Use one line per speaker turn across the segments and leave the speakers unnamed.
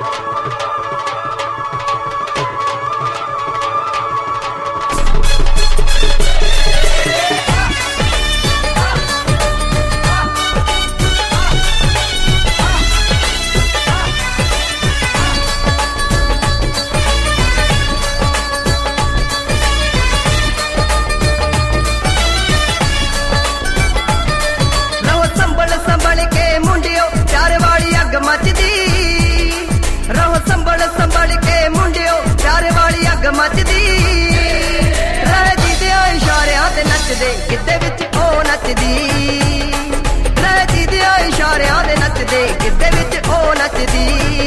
मचदी रहदी दे इशारियां ते नचदे गिद्धे विच ओ नचदी रहदी दे इशारियां ते नचदे गिद्धे विच ओ नचदी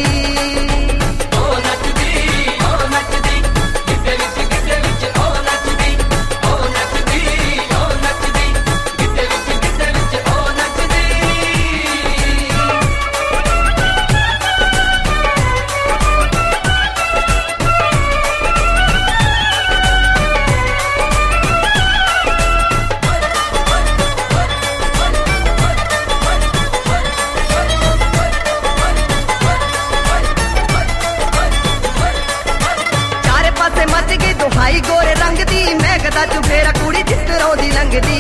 दुहाई गोरे रंग दी महकदा चुफेरा कुड़ी चित्तरों दी लंघदी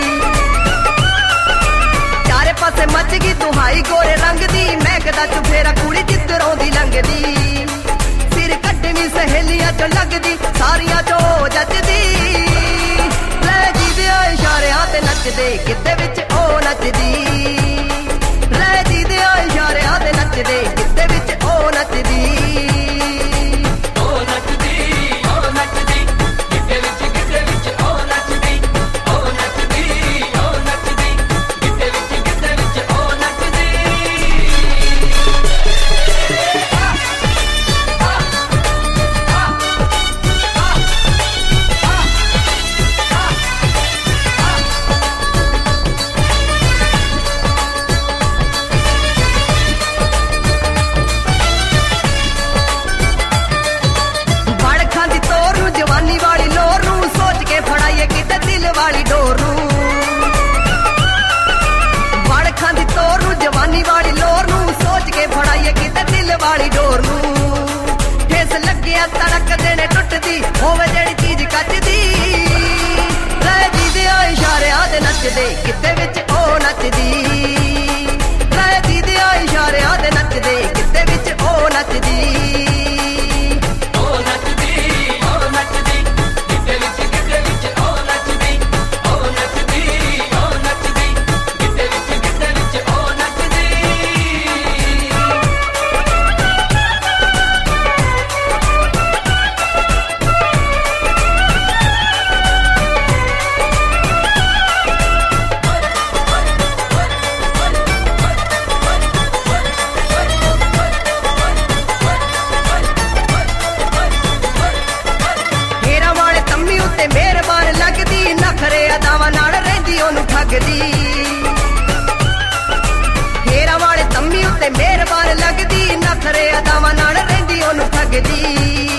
चारे पासे मच गई दुहाई गोरे रंग दी महकदा चुफेरा कुड़ी चित्तरों दी लंघदी सिर कट्टनी सहेलियां चो लगदी सारियां चो जचदी लहदी दे इशारियां ते नचदे गिद्धे विच ओ नचदी लहदी दे इशारियां ते नचदे गिद्धे विच ओ नचदी वाली डोर नू वड़ खांदी तोर नू जवानी वाली लोर नू सोच के फड़ाइए किते दिल वाली डोर नू ठेस लग्गिया तड़क देने टुटदी होवे जेड़ी चीज कचदी रहदी दे इशारियां ते नचदे किते विच ओ नचदी रहदी दे इशारियां ते नचदे किते विच ओ नचदी हेरा वाले तम्मी उत्ते मेहरबान लगदी नखरे अदावां नाल रहिंदी ओनू ठगदी